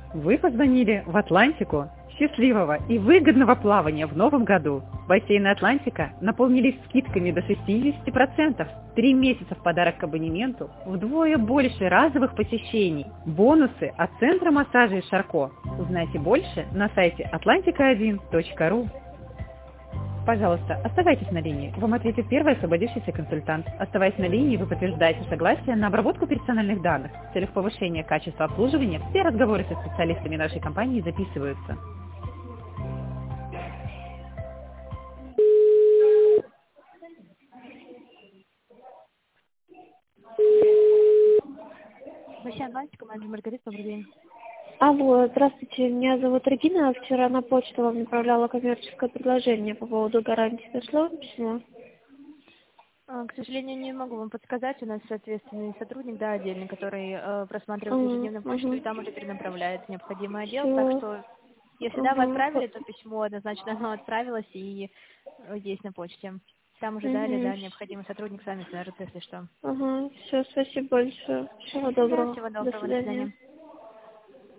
Вы позвонили в Атлантику. Счастливого и выгодного плавания в новом году. Бассейны Атлантика наполнились скидками до 60%. 3 месяца в подарок к абонементу, вдвое больше разовых посещений. Бонусы от центра массажа Шарко. Узнайте больше на сайте atlantica1.ru. Пожалуйста, оставайтесь на линии. Вам ответит первый освободившийся консультант. Оставаясь на линии, вы подтверждаете согласие на обработку персональных данных. В целях повышения качества обслуживания все разговоры со специалистами нашей компании записываются. Бассейн Атлантика, менеджер Маргарита, добрый день. Алло, здравствуйте, меня зовут Регина. Вчера на почту вам направляла коммерческое предложение по поводу гарантии. Дошло письмо? К сожалению, не могу вам подсказать. У нас ответственный сотрудник, да, отдельный, который просматривает ежедневную почту и там уже перенаправляет в необходимый отдел. Так что, если да, вы отправили, то письмо однозначно оно отправилось и есть на почте. Там уже далее, да, необходимый сотрудник с вами свяжется, если что. Все, спасибо большое. Всего доброго. Всего До доброго, до свидания. свидания.